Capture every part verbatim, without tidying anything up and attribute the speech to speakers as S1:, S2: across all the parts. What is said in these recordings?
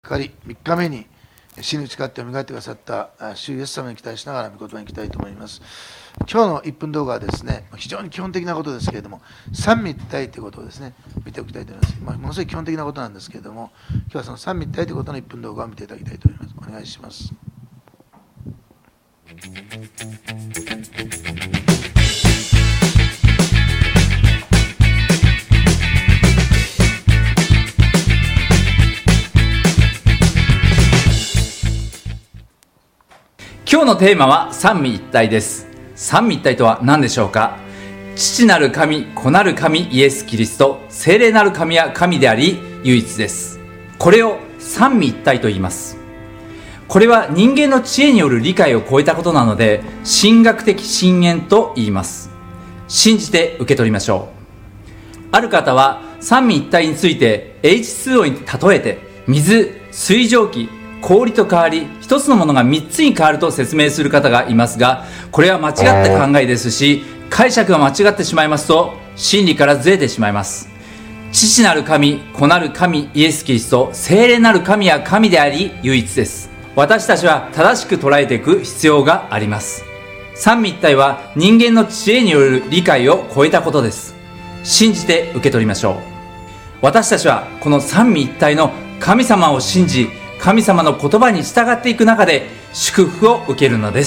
S1: かかりみっかめに死に打ち勝って蘇ってくださった主イエス様に期待しながら御言葉に行きたいと思います。今日のいっぷん動画はですね、非常に基本的なことですけれども、三位一体ということをですね、見ておきたいと思います。まあ、ものすごい基本的なことなんですけれども、今日はその三位一体ということのいっぷん動画を見ていただきたいと思います。お願いします。
S2: 今日のテーマは三位一体です。三位一体とは何でしょうか。父なる神、子なる神イエス・キリスト、聖霊なる神は神であり唯一です。これを三位一体と言います。これは人間の知恵による理解を超えたことなので、神学的真言と言います。信じて受け取りましょう。ある方は三位一体について エイチツーオー に例えて、水、水蒸気、氷と変わり、一つのものが三つに変わると説明する方がいますが、これは間違った考えですし、解釈が間違ってしまいますと真理からずれてしまいます。父なる神、子なる神イエス・キリスト、聖霊なる神は神であり唯一です。私たちは正しく捉えていく必要があります。三位一体は人間の知恵による理解を超えたことです。信じて受け取りましょう。私たちはこの三位一体の神様を信じ、神様の言葉に従っていく中で祝福を受けるのです。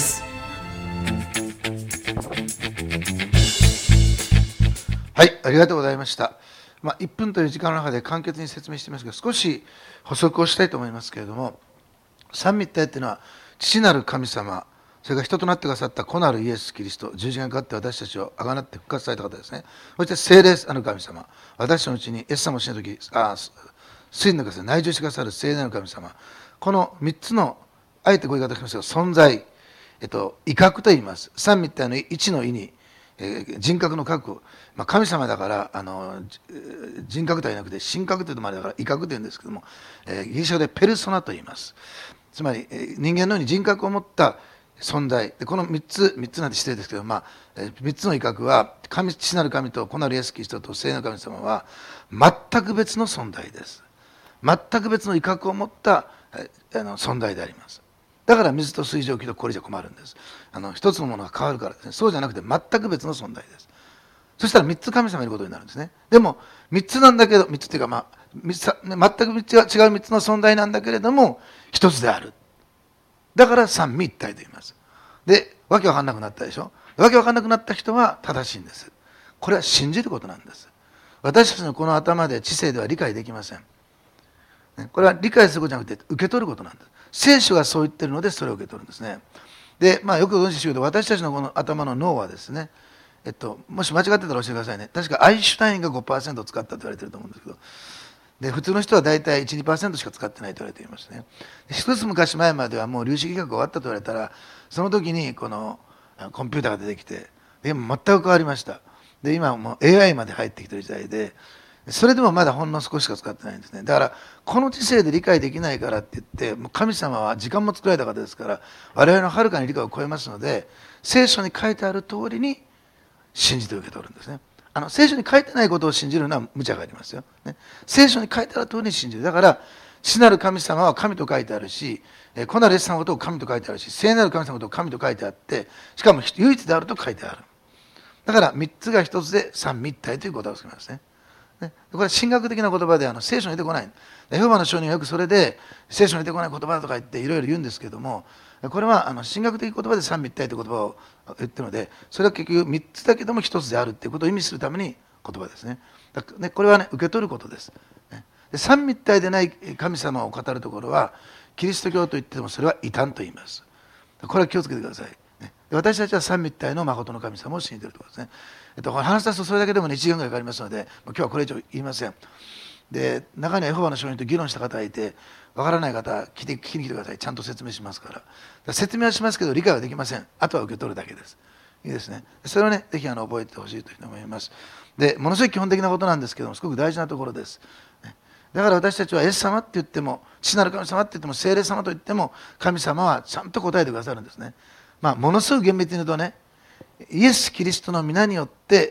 S1: はい、ありがとうございました。まあ、いっぷんという時間の中で簡潔に説明していますが、少し補足をしたいと思いますけれども、三位一体というのは父なる神様、それから人となってくださった子なるイエス・キリスト、十字架にかかって私たちをあがなって復活された方ですね。そして聖霊なる神様、私のうちにイエス様を死ぬとき、あ水の中で内住してくださる聖霊なる神様、このみっつの、あえてこういう言い方をしますが、存在、えっと、威嚇と言います。三位一体の一の意に、えー、人格の格、まあ、神様だからあの人格とはなくて神格というのもあれだから威嚇というんですけども、えー、ギリシャ語でペルソナと言います。つまり、えー、人間のように人格を持った存在で、このみっつ、みっつなんて失礼ですけど、まあ、えー、みっつの威嚇は神、父なる神と子なるイエス・キリストと聖なる神様は全く別の存在です。全く別の威嚇を持ったあの存在であります。だから水と水蒸気と氷じゃ困るんです。あの一つのものが変わるからですね。そうじゃなくて全く別の存在です。そしたらみっつ神様がいることになるんですね。でもみっつなんだけど、みっつっていうか、まあ、みっつ全くみっつが違うみっつの存在なんだけれども一つである。だから三位一体と言います。で、わけわかんなくなったでしょ。わけわかんなくなった人は正しいんです。これは信じることなんです。私たちのこの頭で知性では理解できません。これは理解することじゃなくて受け取ることなんです。聖書がそう言ってるのでそれを受け取るんですね。で、まあ、よくご存知ですけど、私たちのこの頭の脳はですね、えっと、もし間違ってたら教えてくださいね。確かアインシュタインが ごパーセント 使ったと言われてると思うんですけど、で普通の人は大体いち、にパーセント しか使ってないと言われていますね。一つ昔前まではもう粒子力学が終わったと言われたら、その時にこのコンピューターが出てきて、で今全く変わりました。で今はもう エーアイ まで入ってきてる時代で、それでもまだほんの少ししか使ってないんですね。だからこの知性で理解できないからって言って、もう神様は時間も作られた方ですから、我々のはるかに理解を超えますので、聖書に書いてある通りに信じて受け取るんですね。あの聖書に書いてないことを信じるのは無茶がありますよ、ね。聖書に書いてある通りに信じる。だから父なる神様は神と書いてあるし、子なるイエス様のことを神と書いてあるし、聖なる神様のことを神と書いてあって、しかも唯一であると書いてある。だからみっつがひとつで三位一体ということをつけますね。これは神学的な言葉であの聖書に出てこない。エホバの証人はよくそれで聖書に出てこない言葉とか言っていろいろ言うんですけども、これはあの神学的言葉で三位一体という言葉を言ってるので、それは結局みっつだけどもひとつであるということを意味するために言葉ですね。だからね、これはね、受け取ることです。で三位一体でない神様を語るところはキリスト教といってもそれは異端と言います。これは気をつけてください。私たちは三位一体の誠の神様を信じているところですね。えっと、話し出すとそれだけでもいちじかんぐらいかかりますので、今日はこれ以上言いません。で、中にはエホバの証人と議論した方がいて、わからない方は聞き聞きに来てください。ちゃんと説明しますから。だから説明はしますけど理解はできません。あとは受け取るだけです。いいですね。それをね、ぜひあの覚えてほしいというふうに思います。で、ものすごい基本的なことなんですけども、すごく大事なところです。だから私たちはイエス様って言っても、父なる神様って言っても、聖霊様と言っても、神様はちゃんと答えてくださるんですね。まあ、ものすごく厳密に言うとね、イエス・キリストの皆によって、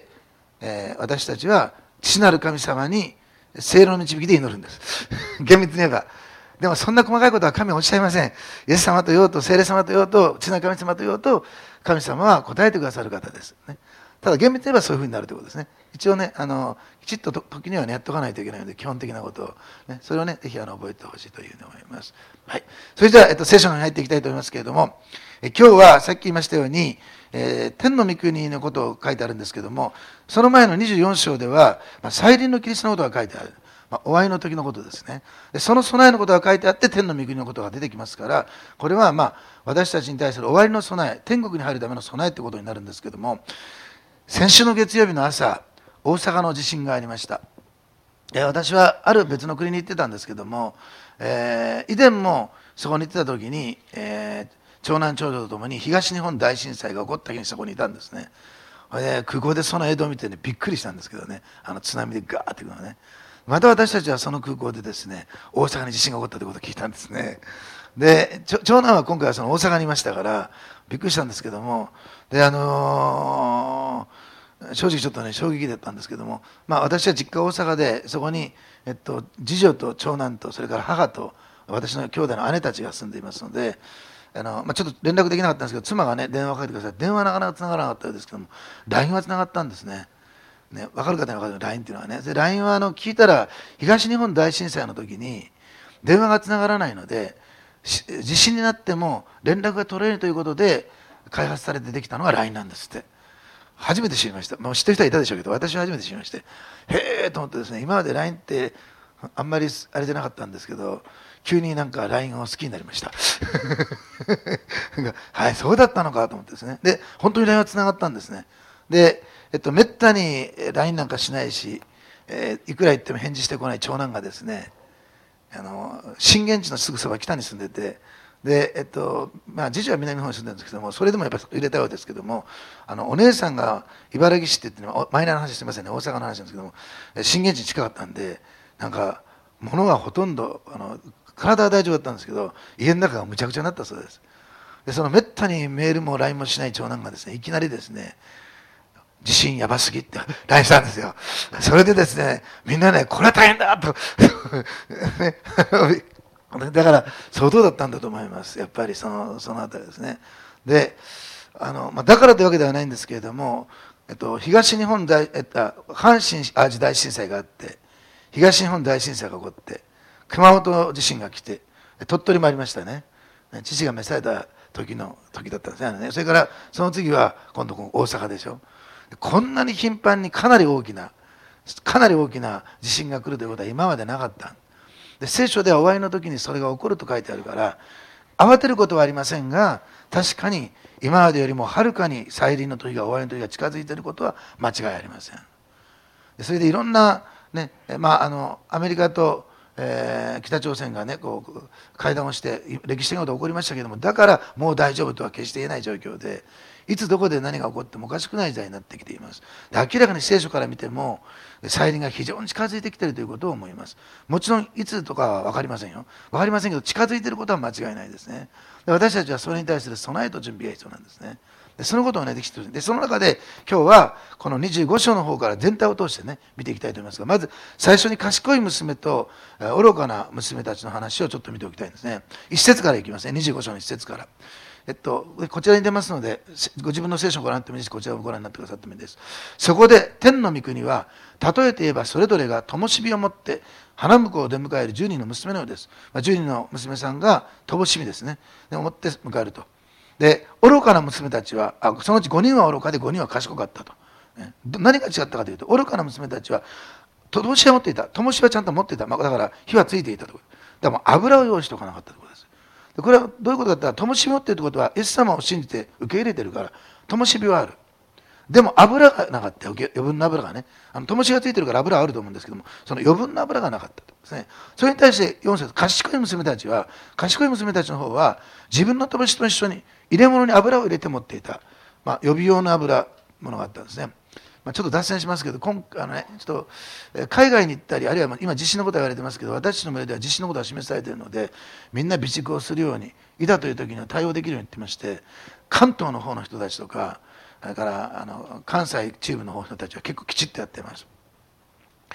S1: えー、私たちは父なる神様に聖霊の導きで祈るんです。厳密に言えば。 でもそんな細かいことは神はおっしゃいません。イエス様と言おうと、聖霊様と言おうと、父なる神様と言おうと、神様は答えてくださる方です。ね、ただ厳密に言えばそういうふうになるということですね。一応ね、あのきちっと時にはね、やっとかないといけないので、基本的なことを、ね、それをね、ぜひあの覚えてほしいというふうに思います。はい。それでは、えっと、聖書に入っていきたいと思いますけれども、え今日はさっき言いましたように、えー、天の御国のことを書いてあるんですけども、その前のにじゅうよん章では、まあ、再臨のキリストのことが書いてある。まあ、お会いの時のことですね。でその備えのことが書いてあって、天の御国のことが出てきますから、これはまあ私たちに対する終わりの備え、天国に入るための備えということになるんですけども、先週の月曜日の朝、大阪の地震がありました。私はある別の国に行ってたんですけども、えー、以前もそこに行ってた時に、えー、長男長女とともに東日本大震災が起こった日にそこにいたんですね。で空港でその映像を見てね、びっくりしたんですけどね、あの津波でガーッていくのね。また私たちはその空港でですね、大阪に地震が起こったということを聞いたんですね。で長男は今回はその大阪にいましたからびっくりしたんですけども、であのー、正直ちょっとね衝撃だったんですけども、まあ、私は実家大阪で、そこに、えっと、次女と長男とそれから母と私の兄弟の姉たちが住んでいますので、あの、まあ、ちょっと連絡できなかったんですけど、妻がね電話をかけてください。電話はなかなかつながらなかったようですけども、 ライン はつながったんですね。ね、分かる方に分かる ライン っていうのはね、で ライン はあの聞いたら、東日本大震災の時に電話がつながらないので、地震になっても連絡が取れるということで開発されてできたのが ライン なんですって。初めて知りました。もう知ってる人はいたでしょうけど、私は初めて知りまして、へえと思ってですね、今まで ライン ってあんまりあれじゃなかったんですけど、急になんか ライン を好きになりましたはい、そうだったのかと思ってですね。で本当に ライン はつながったんですね。でえっと、めったに ライン なんかしないし、えー、いくら言っても返事してこない長男がですね、あの震源地のすぐそば北に住んでて、で、えっとまあ、次女は南の方に住んでるんですけども、それでもやっぱり入れたようですけども、あのお姉さんが茨城市って言って、ね、マイナーな話してませんね、大阪の話なんですけども、震源地に近かったんで、なんか物がほとんどあの体は大丈夫だったんですけど、家の中がむちゃくちゃになったそうです。でそのめったにメールも ライン もしない長男がですね、いきなりですね、地震やばすぎって ライン したんですよ。それでですね、みんなね、これは大変だとね、だから相当だったんだと思います。やっぱりそのそのあたりですね。で、あのまあ、だからというわけではないんですけれども、えっと、東日本大、えっと、阪神淡路大震災があって、東日本大震災が起こって、熊本地震が来て、鳥取もありましたね。父が召された時の時だったんですね。それからその次は今度大阪でしょ。こんなに頻繁にかなり大きなかなり大きな地震が来るということは今までなかった。で聖書では終わりの時にそれが起こると書いてあるから、慌てることはありませんが、確かに今までよりもはるかに再臨の時が終わりの時が近づいていることは間違いありません。でそれでいろんな、ね、まあ、あのアメリカと、えー、北朝鮮がねこう会談をして歴史的なことが起こりましたけども、だからもう大丈夫とは決して言えない状況で、いつどこで何が起こってもおかしくない時代になってきています。で明らかに聖書から見ても再臨が非常に近づいてきているということを思います。もちろんいつとかは分かりませんよ。分かりませんけど、近づいていることは間違いないですね。で私たちはそれに対する備えと準備が必要なんですね。でそのことをねできている。でその中で今日はこのにじゅうご章の方から全体を通してね見ていきたいと思いますが、まず最初に賢い娘と愚かな娘たちの話をちょっと見ておきたいんですね。一節からいきますね。にじゅうご章の一節から。えっと、こちらに出ますので、ご自分の聖書をご覧になってもいいし、こちらをご覧になってくださってもいいです。そこで天の御国は、例えて言えばそれぞれが灯火を持って花婿を出迎えるじゅうにんの娘のようです。まあ、じゅうにんの娘さんが灯火ですね。で持って迎えると。で愚かな娘たちはあそのうちごにんは愚かでごにんは賢かったと。何が違ったかというと、愚かな娘たちは灯火は持っていた、灯火はちゃんと持っていた、まあ、だから火はついていたと。でも油を用意しておかなかったということです。でこれはどういうことかというと、灯火持っているということはイエス様を信じて受け入れているから、灯火はある。でも油がなかった、余分な油がね、あの灯火がついてるから油はあると思うんですけども、その余分な油がなかったとですね。それに対してよん節、賢い娘たちは、賢い娘たちの方は自分の灯火と一緒に入れ物に油を入れて持っていた、まあ、予備用の油ものがあったんですね。まあ、ちょっと脱線しますけど、今あの、ね、ちょっと海外に行ったり、あるいは今地震のことが言われてますけど、私たちの村では地震のことが示されているので、みんな備蓄をするように、いざという時には対応できるように言ってまして、関東の方の人たちとか、それからあの関西中部の方の人たちは結構きちっとやってます。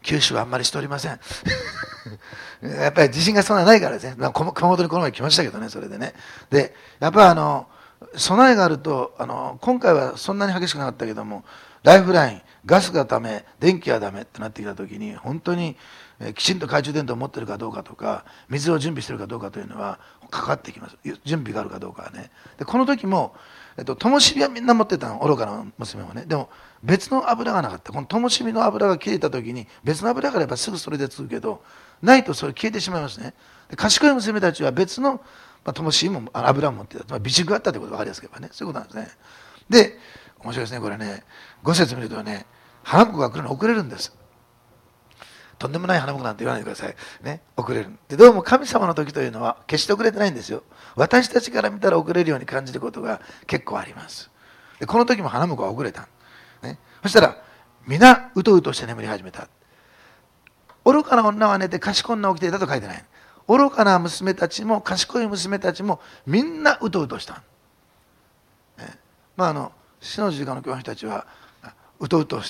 S1: 九州はあんまりしておりませんやっぱり地震がそんなないからですね、まあ、熊本にこの前来ましたけどね、それでね。でやっぱりあの備えがあると、あの今回はそんなに激しくなかったけども、ライフライン、ガスがダメ、電気がダメってなってきたときに、本当にえきちんと懐中電灯を持ってるかどうかとか、水を準備してるかどうかというのはかかってきます、準備があるかどうかはね。でこの時も、えっと、灯火はみんな持ってたの、愚かな娘もね。でも別の油がなかった。この灯火の油が切れた時に、別の油があればすぐそれでつくけど、ないとそれ消えてしまいますね。で賢い娘たちは別の、まあ、灯火も油を持ってた、まあ、備蓄があったということが分かりやすければね、そういうことなんですね。で面白いですね、これね、ご節見るとね、花婿が来るの遅れるんです。とんでもない花婿なんて言わないでくださいね、遅れる。でどうも神様の時というのは決して遅れてないんですよ。私たちから見たら遅れるように感じることが結構あります。でこの時も花婿は遅れた、ね、そしたら皆うとうとして眠り始めた。愚かな女は寝て賢い女は起きていたと書いてない。愚かな娘たちも賢い娘たちもみんなうとうとした、ね、まああの死の十字架の教師たちはうとうとして、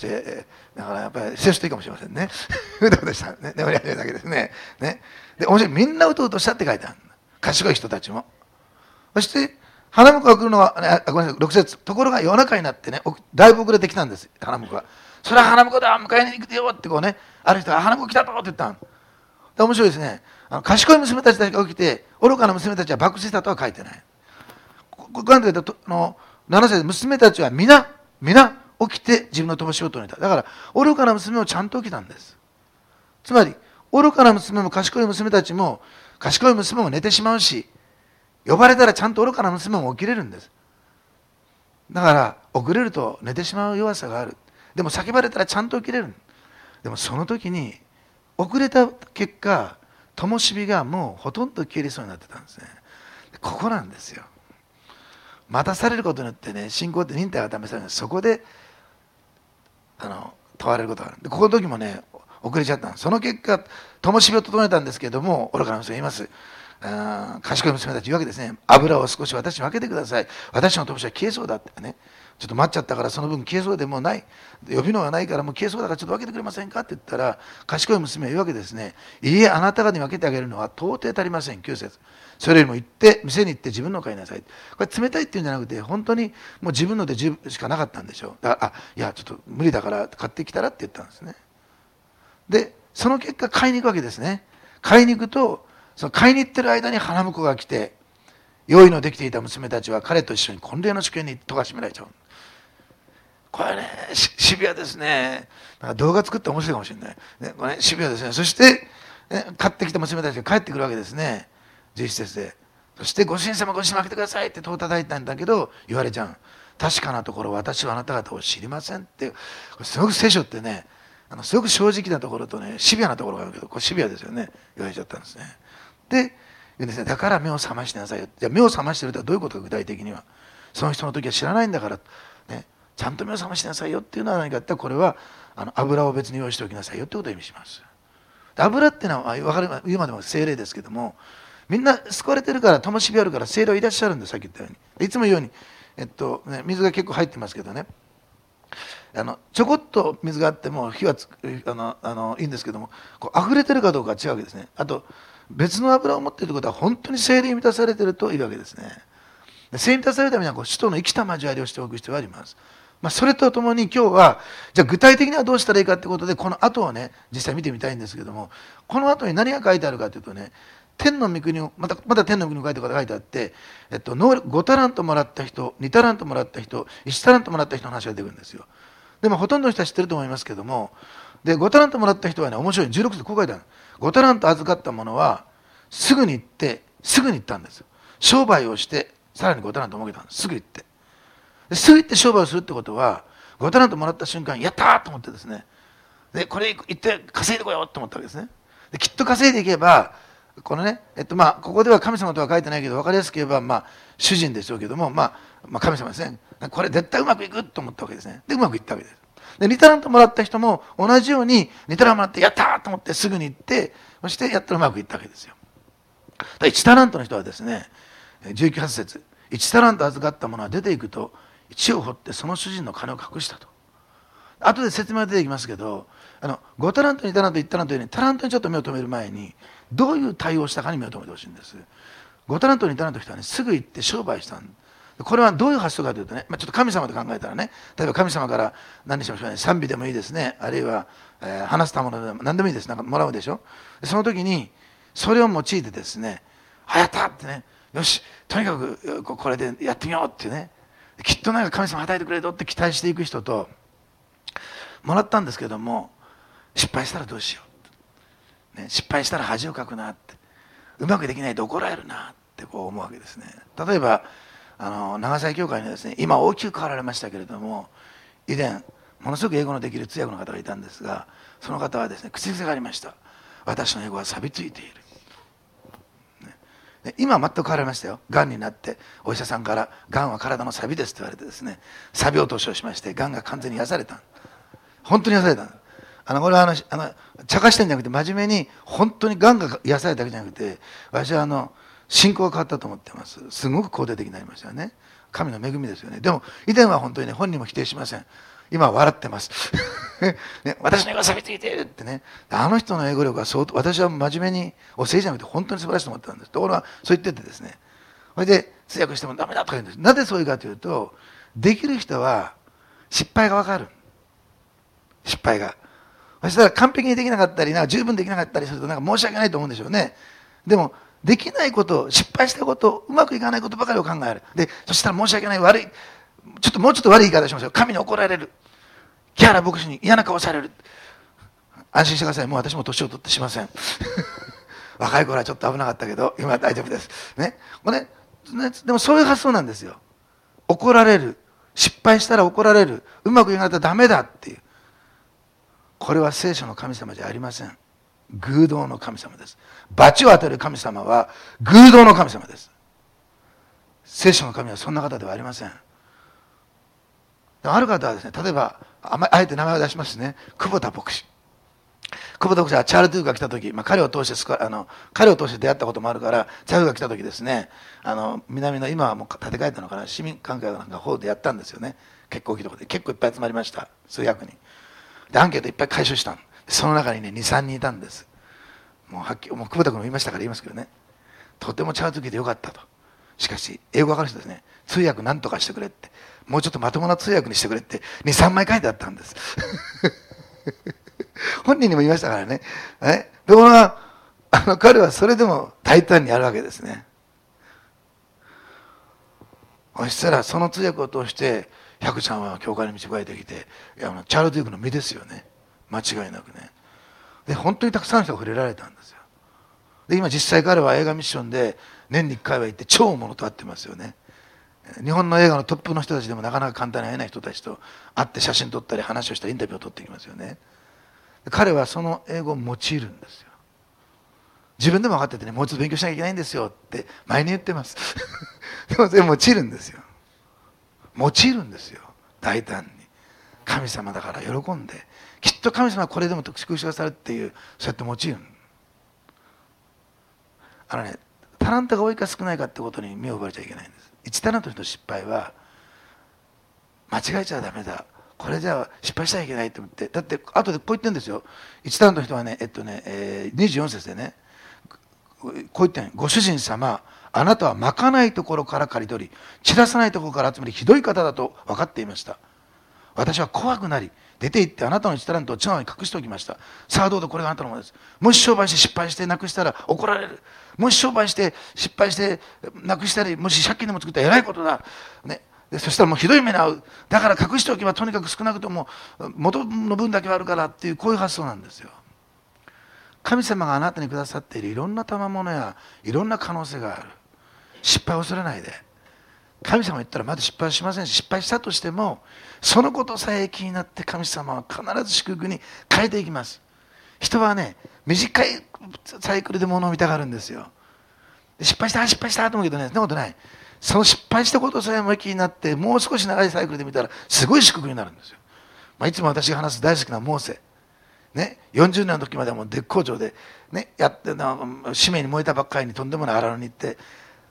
S1: だからやっぱり接していいかもしれませんねうとうとした、ね、眠り始めただけですね。ねで面白い、みんなうとうとしたって書いてある。賢い人たちも。そして花婿が来るのは、ね、ごめんなさい、ろく節、ところが夜中になってね、だいぶ遅れてきたんです、花婿が。それは花婿だ、迎えに行くよってこうね、ある人が花婿来たぞって言ったんで、面白いですね。あの賢い娘たちだけが起きて、愚かな娘たちは爆死したとは書いてない。ここなんて言うと、のなな節、娘たちは皆皆起きて自分の灯火をと寝た。だから愚かな娘もちゃんと起きたんです。つまり愚かな娘も賢い娘たちも、賢い娘も寝てしまうし、呼ばれたらちゃんと愚かな娘も起きれるんです。だから遅れると寝てしまう弱さがある。でも叫ばれたらちゃんと起きれる。でもその時に遅れた結果、灯火がもうほとんど消えりそうになってたんですね。ここなんですよ。待たされることによってね、信仰って忍耐が試される。そこであの問われることがある。でここの時もね、遅れちゃったんです。その結果、灯火を整えたんですけれども、愚かな娘が言います。あ賢い娘たち言うわけですね。油を少し私に分けてください。私の灯火は消えそうだってね。ちょっと待っちゃったからその分消えそうでもうない。予備能がないからもう消えそうだからちょっと分けてくれませんかって言ったら、賢い娘は言うわけですね。いいえ、あなた方に分けてあげるのは到底足りません。きゅう節。それよりも行って、店に行って自分のを買いなさい。これ冷たいっていうんじゃなくて、本当にもう自分ので十分しかなかったんでしょう。だから、あ、いや、ちょっと無理だから買ってきたらって言ったんですね。で、その結果買いに行くわけですね。買いに行くと、その買いに行ってる間に花婿が来て、用意のできていた娘たちは彼と一緒に婚礼の祝宴に戸が閉められちゃう。これね、シビアですね。なんか動画作って面白いかもしれない。ね、これ、ね、シビアですね。そして、ね、買ってきた娘たちが帰ってくるわけですね。じゅういち節で。そしてご主人様ご主人様開けてくださいって戸を叩いたんだけど、言われちゃう。確かなところ私はあなた方を知りませんって。これすごく聖書ってね、あのすごく正直なところとね、シビアなところがあるけど、これシビアですよね。言われちゃったんですね。で、言うんですね。だから目を覚ましなさいよ。じゃあ目を覚ましてるとはどういうことか、具体的には。その人の時は知らないんだから、ね、ちゃんと目を覚ましなさいよっていうのは何かって言ったら、これはあの油を別に用意しておきなさいよってことを意味します。油っていうのは分かる、言うまでも精霊ですけども、みんな救われてるから、灯火あるから精霊いらっしゃるんです。さっき言ったように。いつも言うように、えっとね、水が結構入ってますけどね、あのちょこっと水があっても火はつあのあのいいんですけども、こう溢れてるかどうかは違うわけですね。あと別の油を持っているということは本当に精霊に満たされているというわけですね。精霊に満たされるためにはこう使徒の生きた交わりをしておく必要があります。まあ、それとともに今日はじゃあ具体的にはどうしたらいいかということで、この後をね実際見てみたいんですけども、この後に何が書いてあるかというとね、天の御国をまたまた天の御国を書いて書いてあって、えっと、能力ごタラントもらった人、にタラントもらった人、いちタラントもらった人の話が出てくるんですよ。でもほとんどの人は知ってると思いますけども、でごタラントもらった人はね、面白い、じゅうろく節こう書いてある。ごタラント預かったものはすぐに行ってすぐに行ったんですよ。商売をしてさらにごタラント儲けたんです。すぐ行ってですぐ行って商売をするってことは、ごタラントもらった瞬間やったーと思ってですね、でこれ行って稼いでこようと思ったわけですね。できっと稼いでいけばこのね、えっとまあここでは神様とは書いてないけど分かりやすく言えば、まあ主人でしょうけども、まあ、まあ神様ですね。これ絶対うまくいくと思ったわけですね。でうまくいったわけです。でにタラントもらった人も同じようににタラントもらってやったーと思ってすぐに行って、そしてやったらうまくいったわけですよ。いちタラントの人はですね、じゅうきゅうはち節、いちタラント預かったものは出ていくと地を掘ってその主人の金を隠したと。後で説明が出てきますけど、 あのごタラントにタラントいちタラントようにタラントにちょっと目を留める前にどういう対応をしたかに目を留めてほしいんです。ごタラントにタラントの人はね、すぐ行って商売したん。これはどういう発想かというとね、まあ、ちょっと神様で考えたらね、例えば神様から何にしましょうね、賛美でもいいですね、あるいは、えー、話すたものでも何でもいいです、なんかもらうでしょ。その時にそれを用いてですね、はやったってね、よしとにかくこれでやってみようってね、きっとなんか神様与えてくれるって期待していく人と、もらったんですけども失敗したらどうしよう、ね、失敗したら恥をかくなって、うまくできないと怒られるなってこう思うわけですね。例えばあの長崎教会にはですね、今大きく変わられましたけれども、以前ものすごく英語のできる通訳の方がいたんですが、その方はですね、口癖がありました。私の英語は錆びついている、ね、今は全く変わりましたよ。がんになってお医者さんから「がんは体の錆びです」と言われてですね、錆落としをしまして、がんが完全に癒された。本当に癒された。あのこれはあのあの茶化してんじゃなくて、真面目に本当にがんが癒されただけじゃなくて、私はあの信仰が変わったと思ってます。すごく肯定的になりましたよね。神の恵みですよね。でも以前は本当にね、本人も否定しません。今は笑ってます、ね、私の英語が錆びついているってね。あの人の英語力は相当、私は真面目にお世辞じゃなくて本当に素晴らしいと思ってたんです。ところがそう言っててですね、それで通訳してもダメだとか言うんです。なぜそういうかというと、できる人は失敗が分かる。失敗がそしたら完璧にできなかったりな、十分できなかったりするとなんか申し訳ないと思うんでしょうね。でもできないこと、失敗したこと、うまくいかないことばかりを考える。でそしたら申し訳ない、悪い、ちょっともうちょっと悪い言い方しましょう。神に怒られる、木原牧師に嫌な顔される。安心してください、もう私も年を取ってしません若い頃はちょっと危なかったけど今は大丈夫ですね。これね、でもそういう発想なんですよ。怒られる、失敗したら怒られる、うまくいかなかったらダメだっていう、これは聖書の神様じゃありません。偶像の神様です。罰を与える神様は偶像の神様です。聖書の神はそんな方ではありません。ある方はですね、例えばあえて名前を出しますね、久保田牧師。久保田牧師はチャール・ドゥが来た時、まあ、彼を通してあの彼を通して出会ったこともあるから、チャールが来た時ですね、あの南の今はもう建て替えたのかな、市民関係なんかホールでやったんですよね。結構大きいところで結構いっぱい集まりました、数百人で。アンケートいっぱい回収したん。その中にねにさんにんいたんです。もうはっきり、もう久保田君も言いましたから言いますけどね、とてもチャール・ドゥ来てよかったと。しかし英語わかる人ですね、通訳なんとかしてくれって、もうちょっとまともな通訳にしてくれってにさんまい書いてあったんです本人にも言いましたからね。えでもあの彼はそれでも大胆にやるわけですね。そしたらその通訳を通して百ちゃんは教会に導かれてきて、いやチャール・デュークの身ですよね、間違いなくね。で本当にたくさんの人が触れられたんですよ。で今実際彼は映画ミッションで年にいっかいは行って超物と会ってますよね。日本の映画のトップの人たちでもなかなか簡単に会えない人たちと会って写真撮ったり話をしたりインタビューを取ってきますよね。彼はその英語を用いるんですよ。自分でも分かっててね、もうちょっと勉強しなきゃいけないんですよって前に言ってますでもそれ用いるんですよ。用いるんですよ、大胆に。神様だから喜んで、きっと神様はこれでも祝福されるっていう、そうやって用いる。あのね、タラントが多いか少ないかってことに目を奪われちゃいけないんです。いちタラントの失敗は間違えちゃダメだ、これじゃあ失敗しちゃいけないと思って、だって後でこう言ってるんですよ。いちタラントの人はね、えっとね、えー、にじゅうよん節でね、こう言ってん、ご主人様、あなたはまかないところから刈り取り、散らさないところから集めり、ひどい方だと分かっていました。私は怖くなり、出て行ってあなたのいちタラントを地側に隠しておきました。さあどうぞ、これがあなたのものです。もし商売して失敗してなくしたら怒られる。もし商売して失敗してなくしたり、もし借金でも作ったらえらいことだ、ね、でそしたらもうひどい目に遭う。だから隠しておけばとにかく少なくとも元の分だけはあるからっていう、こういう発想なんですよ。神様があなたにくださっているいろんな賜物やいろんな可能性がある。失敗を恐れないで。神様言ったらまだ失敗しませんし、失敗したとしてもそのことさえ気になって神様は必ず祝福に変えていきます。人はね、短いサイクルで物を見たがるんですよ。失敗した失敗したと思うけどね、そんなことない。その失敗したことさえも気になってもう少し長いサイクルで見たらすごい祝福になるんですよ。まあ、いつも私が話す大好きなモーセ、ね、よんじゅうねんの時まではもう絶好調で、ね、やって使命に燃えたばっかりにとんでもない荒野に行って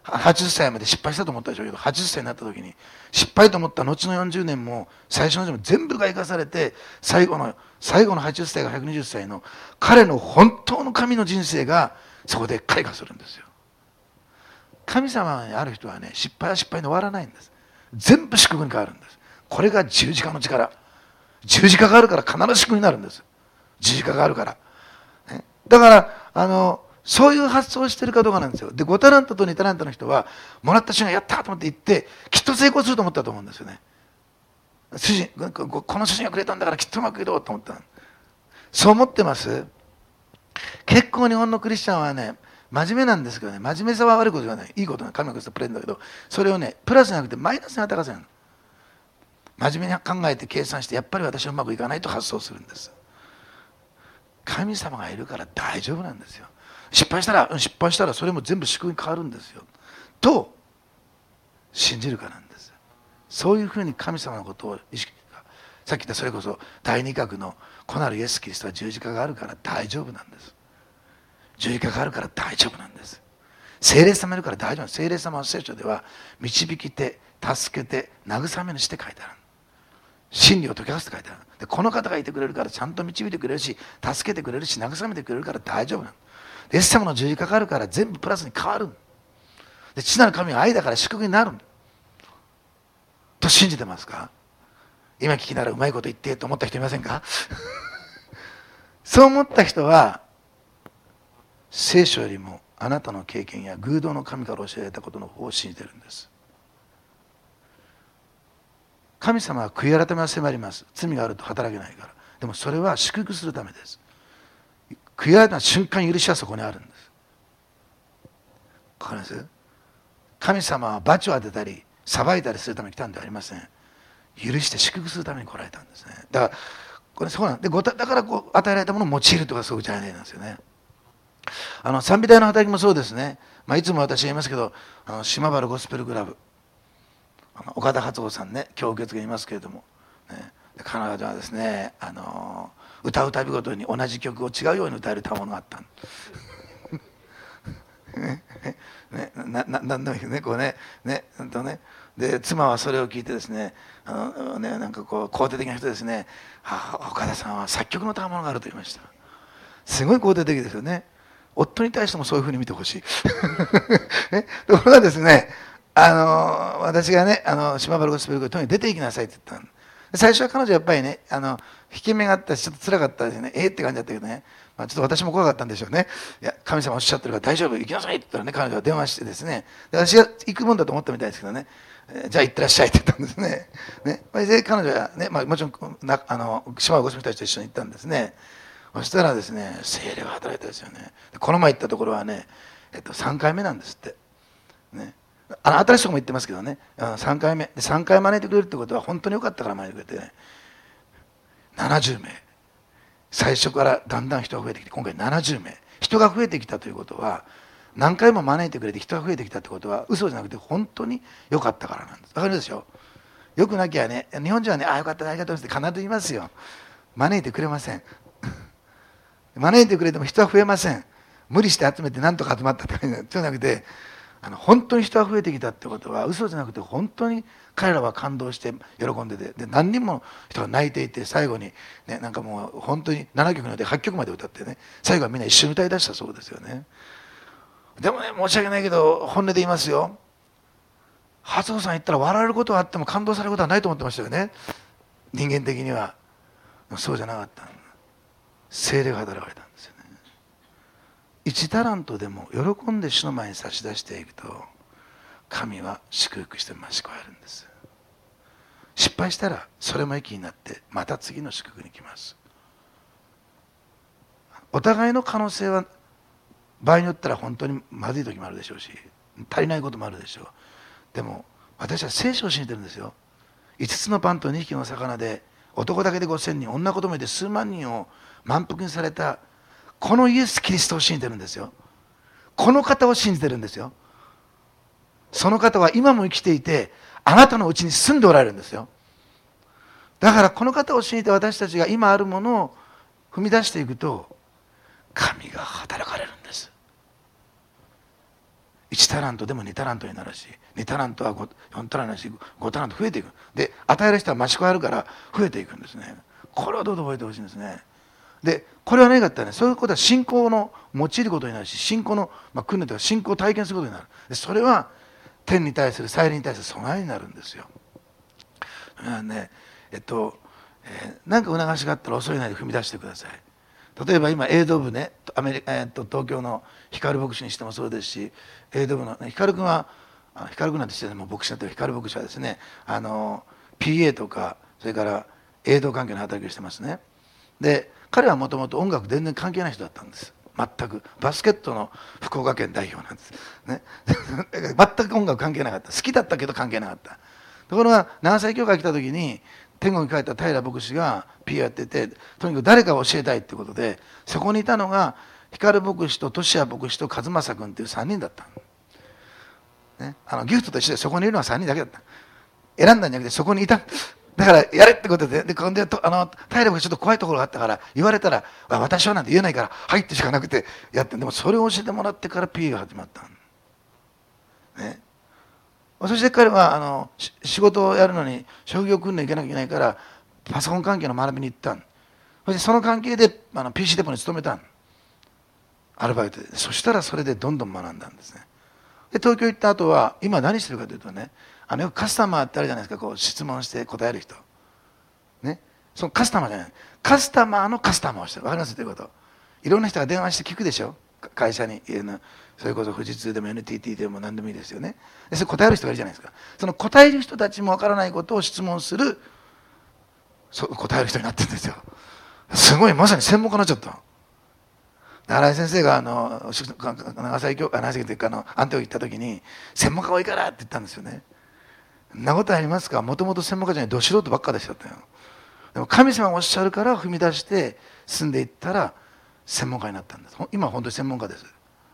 S1: はちじゅっさいまで失敗したと思ったでしょうけど、はちじゅっさいになった時に失敗と思った後のよんじゅうねんも最初のじゅうねんも全部が生かされて、最後の最後のはちじゅっさいがひゃくにじゅっさいの彼の本当の神の人生がそこで開花するんですよ。神様にある人はね、失敗は失敗に終わらないんです。全部祝福に変わるんです。これが十字架の力。十字架があるから必ず祝福になるんです。十字架があるから、ね、だからあのそういう発想をしてるかどうかなんですよ。でごタラントとにタラントの人はもらった瞬間やったと思って行ってきっと成功すると思ったと思うんですよね。主人この主人がくれたんだからきっとうまくいろうと思った。そう思ってます。結構日本のクリスチャンはね、真面目なんですけどね、真面目さは悪いことじゃない、いいことな神がくれたプレーンだけど、それをねプラスじゃなくてマイナスに働かせるの。真面目に考えて計算してやっぱり私はうまくいかないと発想するんです。神様がいるから大丈夫なんですよ。失敗したら失敗したらそれも全部祝福に変わるんですよと信じるからなんです。そういうふうに神様のことを意識、さっき言ったそれこそ第二格の子なるイエス・キリストは十字架があるから大丈夫なんです。十字架があるから大丈夫なんです。聖霊様がいるから大丈夫なんです。聖霊様は聖書では導き手、助けて、慰めにして書いてある。真理を解き明かすって書いてある。でこの方がいてくれるからちゃんと導いてくれるし、助けてくれるし、慰めてくれるから大丈夫なの。イエス様の十字架があるから全部プラスに変わる。で父なる神は愛だから祝福になると信じてますか？今聞きながらうまいこと言ってと思った人いませんか？そう思った人は聖書よりもあなたの経験や偶像の神から教えられたことの方を信じてるんです。神様は悔い改めは迫ります。罪があると働けないから。でもそれは祝福するためです。悔い改めた瞬間許しはそこにあるんです。わかります？神様は罰を当てたり裁いたりするために来たんではありません。許して祝福するために来られたんですね。だからこれそうなんで、だからこう与えられたものを用いるとかそういうじゃないなんですよね。あの賛美隊の働きもそうですね。まあ、いつも私言いますけど、あの島原ゴスペルクラブ、あの岡田初夫さんね、今日受付にいますけれども、ね、彼女はですね、あの歌うたびごとに同じ曲を違うように歌える賜物があったねね、なななんでもいいね、こうね、ね、本当ね。で妻はそれを聞いてですね、あのねなんかこう肯定的な人ですね、ああ岡田さんは作曲の賜物があると言いました。すごい肯定的ですよね。夫に対してもそういうふうに見てほしい、ね、ところがですね、あの私がね、あの島原ゴスペルクラブとに出て行きなさいって言ったの。最初は彼女やっぱりね、あの引け目があったしちょっと辛かったですよね。えー、って感じだったけどね、まあ、ちょっと私も怖かったんでしょうね。いや神様おっしゃってるから大丈夫行きなさいって言ったらね、彼女は電話してですね、で私が行くもんだと思ったみたいですけどね、えー、じゃあ行ってらっしゃいって言ったんですね。ねで彼女はね、まあ、もちろんなあの島原ゴスペルたちと一緒に行ったんですね。そしたらですね、聖霊が働いたですよね。この前行ったところはね、えっと、さんかいめなんですって、ね、あの新しいとこも行ってますけどね、さんかいめでさんかい招いてくれるってことは本当によかったから招いてくれて、ね、ななじゅうめい、最初からだんだん人が増えてきて今回ななじゅうめい、人が増えてきたということは、何回も招いてくれて人が増えてきたってことは嘘じゃなくて本当に良かったからなんです。わかるでしょ？よくなきゃね、日本人はね、ああよかったありがとうって必ず言いますよ。招いてくれません。招いてくれても人は増えません。無理して集めて何とか集まったって感じじゃなくて、あの本当に人が増えてきたってことは嘘じゃなくて本当に彼らは感動して喜んでて、で何人も人が泣いていて、最後に、ね、なんかもう本当にななきょくのではっきょくまで歌ってね、最後はみんな一緒に歌い出したそうですよね。でもね、申し訳ないけど本音で言いますよ、初夫さん言ったら笑えることはあっても感動されることはないと思ってましたよね、人間的には。そうじゃなかった。聖霊が働かれたんですよね。一タラントでも喜んで主の前に差し出していくと、神は祝福して増し加えるんです。失敗したらそれも益になってまた次の祝福に来ます。お互いの可能性は場合によったら本当にまずい時もあるでしょうし、足りないこともあるでしょう。でも私は聖書を信じてるんですよ。いつつのパンとにひきの魚で男だけでごせんにん、女子供で数万人を満腹にされたこのイエス・キリストを信じてるんですよ。この方を信じてるんですよ。その方は今も生きていてあなたのうちに住んでおられるんですよ。だからこの方を信じて私たちが今あるものを踏み出していくと神が働かれるんです。 いちタラントでもにタラントになるし、にタラントは 5, よんタラントになるし、ごタラント増えていく。で与える人は増し加えるから増えていくんですね。これをどうぞ覚えてほしいんですね。でこれは何かってね、そういうことは信仰の用いることになるし、信仰の、まあ、訓練というか信仰を体験することになる。でそれは天に対する祭礼に対する備えになるんですよ。ねえっとえー、なんか促しがあったら恐れないで踏み出してください。例えば今映像部ね、アメリカ、えー、っと東京の光牧師にしてもそうですし、映像部の、ね、光君は光君なんてしても牧師だったら光牧師はですね、あの ピーエー とかそれから映像関係の働きをしてますね。で彼はもともと音楽全然関係ない人だったんです。全くバスケットの福岡県代表なんですね全く音楽関係なかった。好きだったけど関係なかった。ところが長崎教会来た時に天国に帰った平牧師が ピー やってて、とにかく誰かを教えたいってことで、そこにいたのが光牧師と俊也牧師と和正君っていうさんにんだった、ね、あのギフトと一緒でそこにいるのはさんにんだけだった。選んだんじゃなくてそこにいた。だからやれってことで、で、こんであの平牧師ちょっと怖いところがあったから言われたら私はなんて言えないから入ってしかなくてやって、でもそれを教えてもらってから P が始まった、ね、そして彼はあの仕事をやるのに職業訓練行けなきゃいけないからパソコン関係の学びに行ったん。そしてその関係であの ピーシー デポに勤めたん、アルバイトで。そしたらそれでどんどん学んだんですね。で東京行った後は今何してるかというとね、あのよくカスタマーってあるじゃないですか、こう質問して答える人ね。そのカスタマーじゃない、カスタマーのカスタマーをしてる。分かりますということ。いろんな人が電話して聞くでしょ、会社に。それこそ富士通でも エヌティーティー でも何でもいいですよね。でそれ答える人がいるじゃないですか。その答える人たちも分からないことを質問する、そ答える人になってるんですよ。すごい、まさに専門家になっちゃった。新井先生があの長崎教会、長崎というかあのアンテオ行った時に専門家多いからって言ったんですよね。そんなことありますか。もともと専門家じゃない、ど素人ばっかでしたったよ。でも神様がおっしゃるから踏み出して進んでいったら専門家になったんです。今は本当に専門家です。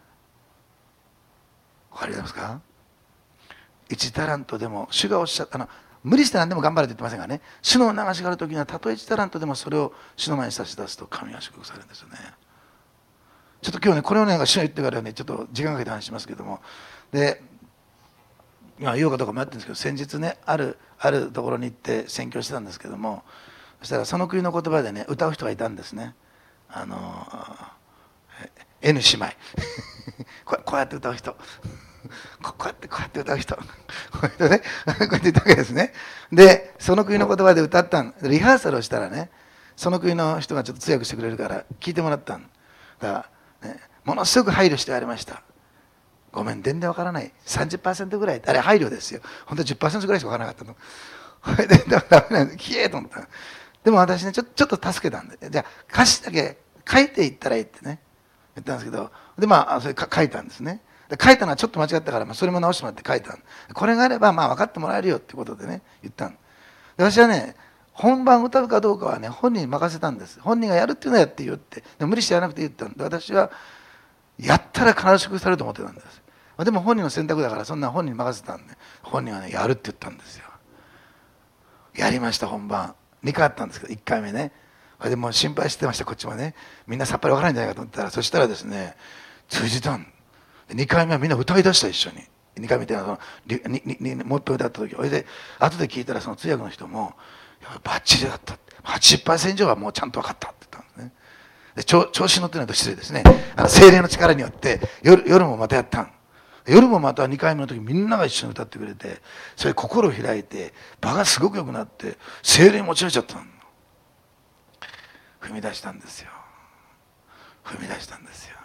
S1: わかりますか。いちタラントでも主がおっしゃった、あの無理して何でも頑張れと言ってませんがね、主の流しがある時にはたとえいちタラントでもそれを主の前に差し出すと神は祝福されるんですよね。ちょっと今日ねこれをね主が言ってからねちょっと時間かけて話しますけども、で今言おうかどうか迷ってるんですけど、先日ねあるあるところに行って宣教してたんですけども、そしたらその国の言葉でね歌う人がいたんですね。あの N 姉妹こうやって歌う人こうやってこうやって歌う人こうやってねこうやって歌うわけですね。でその国の言葉で歌ったん。リハーサルをしたらね、その国の人がちょっと通訳してくれるから聞いてもらったんだから、ね、ものすごく配慮してやりました。ごめん全然わからない、 さんじゅっパーセント ぐらい、あれ配慮ですよ。本当は じゅっパーセント ぐらいしかわからなかったの。それでダメなんで消えと思った。でも私ねちょちょっと助けたんで、じゃあ歌詞だけ書いていったらいいってね言ったんですけど、でまあそれ書いたんですね。で書いたのはちょっと間違ったから、まあ、それも直してもらって書いたん。これがあればまあ分かってもらえるよってことでね言ったんで、私はね本番歌うかどうかはね本人に任せたんです。本人がやるっていうのはやっていいよって、で無理してやらなくていいって言ったんで、私はやったら必ず祝福されると思ってたんです。でも本人の選択だからそんな本人に任せたんで、本人はねやるって言ったんですよ。やりました。本番にかいあったんですけどいっかいめね、でもう心配してました。こっちもねみんなさっぱり分からないんじゃないかと思ったら、そしたらですね通じたん。にかいめはみんな歌い出した。一緒ににかいめっていうのはそのにににもう一回歌った時、それで後で聞いたらその通訳の人もバッチリだった、はちじゅっパーセント 以上はもうちゃんと分かったって言ったんですね。で 調, 調子乗ってないと失礼ですね。あの精霊の力によって夜夜もまたやったん。夜もまたにかいめの時みんなが一緒に歌ってくれて、それ心を開いて場がすごく良くなって精霊に持ち上げちゃったの。踏み出したんですよ。踏み出したんですよ。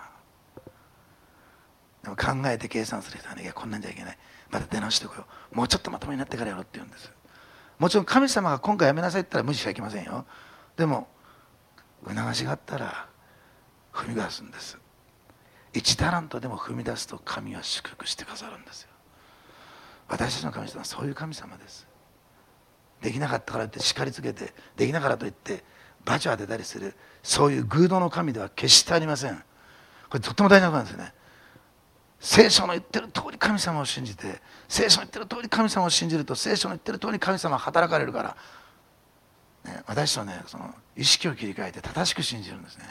S1: でも考えて計算する人はね、いやこんなんじゃいけない、また出直してこよう、もうちょっとまともになってからやろうって言うんです。もちろん神様が今回やめなさいって言ったら無視しちゃいけませんよ。でも促しがあったら踏み出すんです。いちタラントでも踏み出すと神は祝福してくださるんですよ。私たちの神様はそういう神様です。できなかったからといって叱りつけて、できながらといって罰を当てたりする、そういう偶像の神では決してありません。これとっても大事なことなんですよね。聖書の言ってる通り神様を信じて、聖書の言ってる通り神様を信じると、聖書の言ってる通り神様は働かれるから、ね、私とねその意識を切り替えて正しく信じるんですね。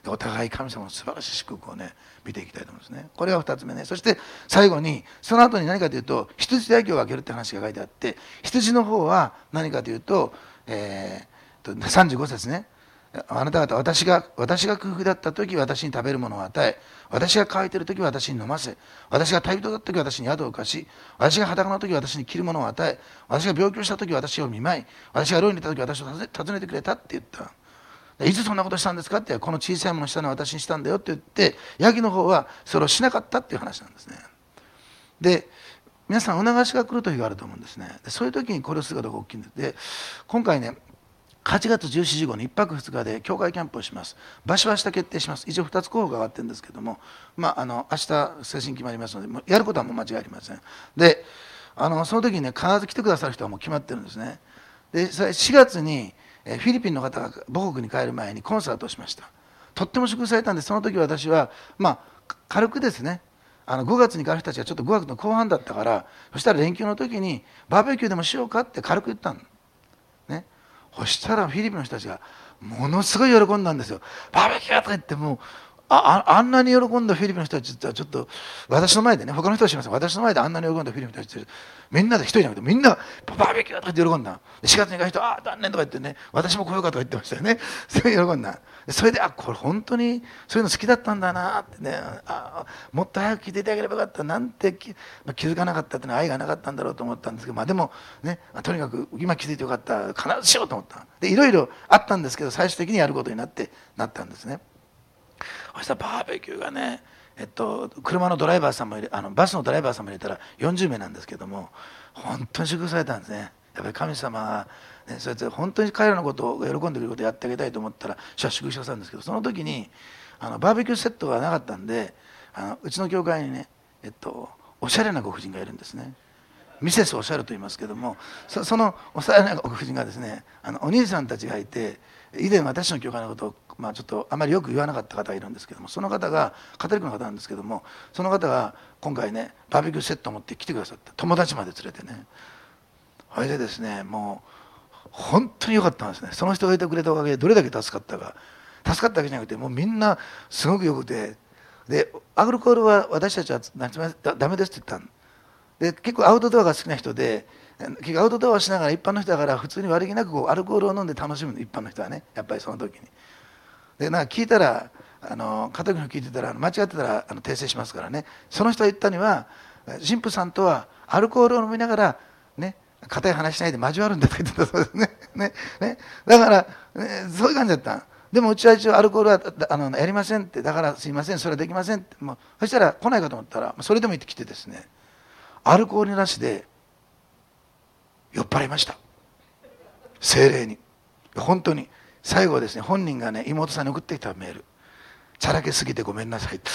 S1: お互い神様の素晴らしい祝福をね見ていきたいと思うんですね。これがふたつめね。そして最後にその後に何かというと羊大教を分けるって話が書いてあって、羊の方は何かというと、えー、さんじゅうご節ね。あなた方、私が私が空腹だった時私に食べるものを与え、私が乾いている時私に飲ませ、私が旅人だった時私に宿を貸し、私が裸の時私に着るものを与え、私が病気をした時私を見舞い、私が牢にいた時私を訪ねてくれたって言った。いつそんなことしたんですかって、この小さいものをしたのは私にしたんだよって言って、ヤギの方はそれをしなかったっていう話なんですね。で、皆さん促しが来る時があると思うんですね。でそういう時にこれをすることが大きいんです。で、今回ね、はちがつじゅうしち、じゅうごにいっぱくふつかで教会キャンプをします。場所は明日決定します。一応ふたつ候補が上がってるんですけども、まあ、あの明日正式に決まりますので、もうやることはもう間違いありません。で、あのその時にね、必ず来てくださる人はもう決まってるんですね。で、しがつにフィリピンの方が母国に帰る前にコンサートをしました。とっても祝福されたんで、その時私は、まあ、軽くですね、あのごがつに帰る人たちがちょっとごがつの後半だったから、そしたら連休の時にバーベキューでもしようかって軽く言ったの。ね、そしたらフィリピンの人たちがものすごい喜んだんですよ。バーベキューとか言ってもう あ, あ, あんなに喜んだフィリピンの人たちはちょっと私の前でね、他の人は知りません、私の前であんなに喜んだフィリピンの人たち、みんなで一人じゃなくてみんなバーベキューとか言って喜んだ。しがつに帰る人ああ残念とか言ってね、私も来ようかとか言ってましたよね。すごい喜んだ。それであこれ本当にそういうの好きだったんだなってね、あもっと早く聞いていただければよかったなんて 気,、まあ、気づかなかったっていうのは愛がなかったんだろうと思ったんですけど、まあ、でもね、まあ、とにかく今気づいてよかった、必ずしようと思った。でいろいろあったんですけど、最終的にやることになってなったんですね。そしたらバーベキューがね、えっと、車のドライバーさんも入れあのバスのドライバーさんも入れたらよんじゅうめいなんですけども、本当に祝福されたんですね。やっぱり神様は、ね、そうやって本当に彼らのことを喜んでくれることをやってあげたいと思ったら主は祝福してくださるんですけど、その時にあのバーベキューセットがなかったんで、あのうちの教会にね、えっと、おしゃれなご婦人がいるんですね。ミセスおしゃれと言いますけども、 そ, そのおしゃれなご婦人がですね、あのお兄さんたちがいて、以前私の教会のことを、まあ、ちょっとあまりよく言わなかった方がいるんですけども、その方がカトリックの方なんですけども、その方が今回ねバーベキューセットを持って来てくださった。友達まで連れてね、それでですね、もう本当に良かったんですね。その人がいてくれたおかげでどれだけ助かったか。助かっただけじゃなくて、もうみんなすごくよくて、でアルコールは私たちはダメですって言ったんで、結構アウトドアが好きな人で、結構アウトドアをしながら一般の人だから普通に悪気なくこうアルコールを飲んで楽しむの、一般の人はね、やっぱりその時に。でなんか聞いたら、あのカトリックの聞いてたら間違ってたらあの訂正しますからね。その人が言ったには、神父さんとはアルコールを飲みながらね、固い話しないで交わるんだと言ってたそうですね。ねねだから、ね、そういう感じだった。でもうちは一応アルコールはあのやりませんって、だからすいませんそれはできませんって、もうそしたら来ないかと思ったら、それでも言ってきてですね、アルコールなしで酔っ払いました。精霊に。本当に最後ですね、本人がね妹さんに送ってきたメール、ちゃらけすぎてごめんなさいって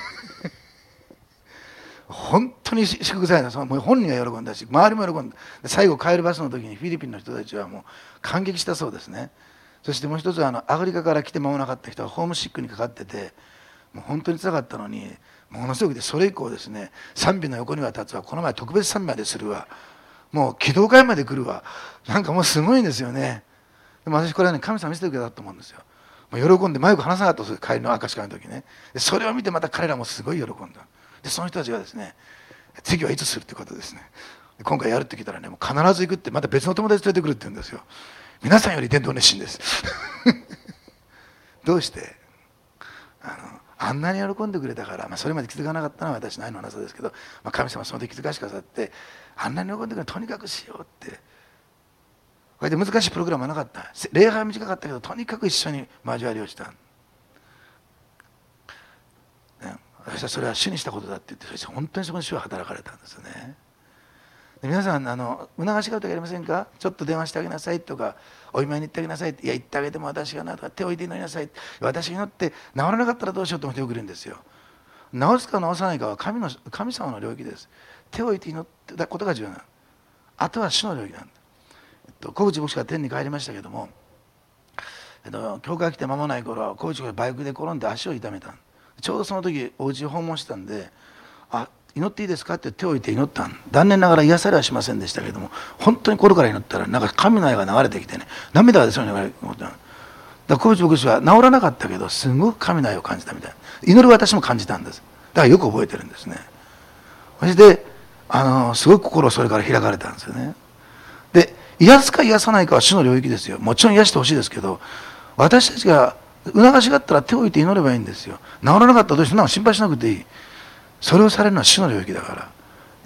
S1: 本当に祝福された。そのもう本人が喜んだし周りも喜んだ。最後帰るバスの時にフィリピンの人たちはもう感激したそうですね。そしてもう一つはあのアフリカから来て間もなかった人はホームシックにかかってて、もう本当につらかったのにものすごくて、それ以降ですね、賛美の横には立つわ、この前特別賛美までするわ、もう祈祷会まで来るわ、なんかもうすごいんですよね。でも私これはね神様見せてくれたと思うんですよ。もう喜んでマイク離さなかったです、帰りの証し会の時ね。でそれを見てまた彼らもすごい喜んだ。でその人たちがですね、次はいつするってことですね。で今回やるって聞いたらね、もう必ず行くって、また別の友達連れてくるって言うんですよ。皆さんより伝道熱心ですどうしてあのあんなに喜んでくれたから、まあ、それまで気づかなかったのは私の愛のなさですけど、まあ、神様はその時気づかしてくださって、あんなに喜んでくれたらとにかくしようって。これで難しいプログラムはなかった。礼拝は短かったけどとにかく一緒に交わりをした、ね、私はそれは主にしたことだって言って、そして本当にそこに主は働かれたんですよね。で皆さんあの促しがありませんか。ちょっと電話してあげなさいとか、お見舞いに行ってあげなさいって、いや行ってあげても私がなとか、手を置いて祈りなさい、私が祈って治らなかったらどうしようと思ってよく言うんですよ。治すか治さないかは 神, の神様の領域です。手を置いて祈ってたことが重要なの。あとは主の領域なんだ。えっと、小口牧師が天に帰りましたけども、えっと、教会来て間もない頃、小口がバイクで転んで足を痛めた。ちょうどその時お家を訪問してたんで、あ祈っていいですかって手を置いて祈ったん。残念ながら癒されはしませんでしたけども、本当に心から祈ったらなんか神の愛が流れてきてね、涙が出そうに流れてきた。 から小渕牧師は治らなかったけどすごく神の愛を感じたみたいな、祈る私も感じたんです。だからよく覚えてるんですね。そしてあのすごく心をそれから開かれたんですよね。で癒すか癒さないかは主の領域ですよ。もちろん癒してほしいですけど、私たちが促しがあったら手を置いて祈ればいいんですよ。治らなかったらどうしてそんなの心配しなくていい。それをされるのは主の領域だから、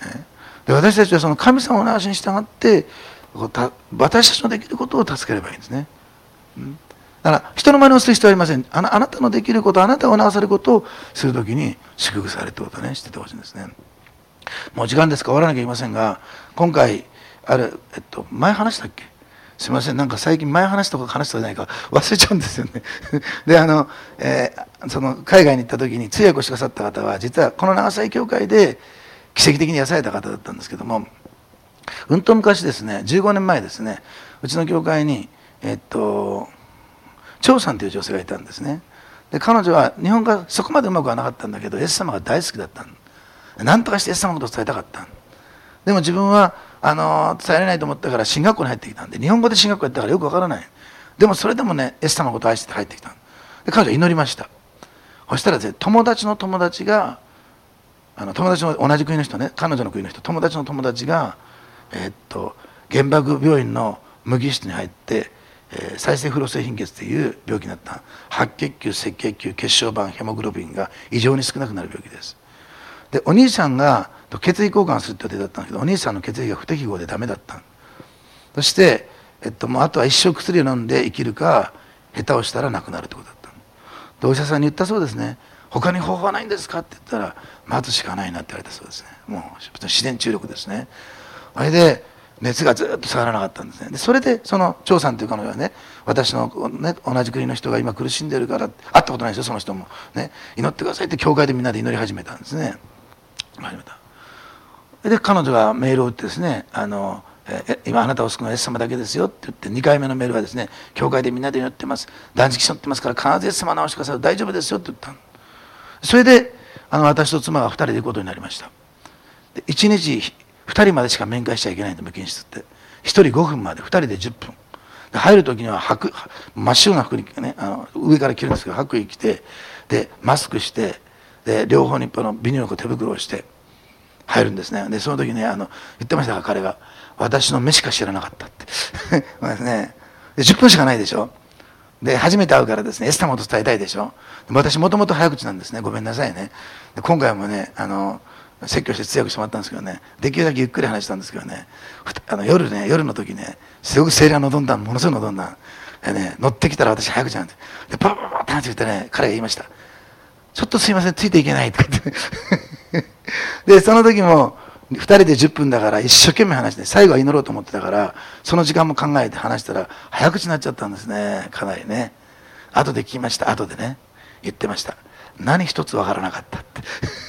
S1: ね、で私たちはその神様の促しに従って私たちのできることを助ければいいんですね。うん、だから人の真似をする必要はありません。あな、あなたのできること、あなたを促せることをするときに祝福されるってことをね、知っててほしいんですね。もう時間ですから終わらなきゃいけませんが、今回ある、えっと、前話したっけ、すみません、なんか最近前話したとか話したじゃないか忘れちゃうんですよねであの、えー、その海外に行った時に通訳をしてくださった方は実はこの長崎教会で奇跡的に癒された方だったんですけども、うんと昔ですね、じゅうごねんまえですね、うちの教会にえっと張さんという女性がいたんですね。で彼女は日本がそこまでうまくはなかったんだけどイエス様が大好きだったん、なんとかしてイエス様のことを伝えたかったん。でも自分はあの伝えられないと思ったから進学校に入ってきたんで、日本語で進学校やったからよくわからない。でもそれでもねイエス様のことを愛して入ってきた。で彼女は祈りました。そしたらですね、友達の友達があの友達の同じ国の人ね、彼女の国の人、友達の友達がえー、っと原爆病院の無機室に入って、えー、再生不老性貧血という病気になった。白血球、赤血球、血小板、ヘモグロビンが異常に少なくなる病気です。でお兄さんが血液交換するって予定だったんだけど、お兄さんの血液が不適合でダメだった。そして、えっと、もうあとは一生薬を飲んで生きるか下手をしたら亡くなるってことだった。でお医者さんに言ったそうですね。他に方法はないんですかって言ったら、待つしかないなって言われたそうですね。もう自然注力ですね。あれで熱がずっと下がらなかったんですね。でそれでその張さんという彼女はね、私の、ね、同じ国の人が今苦しんでるから、会ったことないですよその人もね、祈ってくださいって教会でみんなで祈り始めたんですね。始めた。で彼女がメールを打ってですね、あのえ今あなたを救うのはイエス様だけですよって言って、にかいめのメールはですね、教会でみんなで祈ってます、断食し祈ってますから必ずイエス様を治してください、大丈夫ですよって言ったの。それであの私と妻がふたりで行くことになりました。でいちにちふたりまでしか面会しちゃいけないんで、無菌室ってひとりごふんまで、ふたりでじゅっぷんで、入る時には白真っ白な服に、ね、あの上から着るんですけど白衣着て、でマスクして、で両方にこのビニールの手袋をして入るんですね。でその時ね、あの言ってましたが、彼が私の目しか知らなかったってですね。でじゅっぷんしかないでしょ。で初めて会うからですね、イエス様と伝えたいでしょ。で私もともと早口なんですね、ごめんなさいね。で今回もね、あの説教して通訳してもらったんですけどね、できるだけゆっくり話したんですけどね、あの夜ね、夜の時ね、すごく精霊が望んだ、ものすごい望んだ。でね、乗ってきたら私早口なんで、でパパパパって話しててね、彼が言いました。ちょっとすいません、ついていけないって言ってでその時もふたりでじゅっぷんだから一生懸命話して、最後は祈ろうと思ってたから、その時間も考えて話したら早口になっちゃったんですね、かなりね。後で聞きました。後でね言ってました。何一つわからなかったって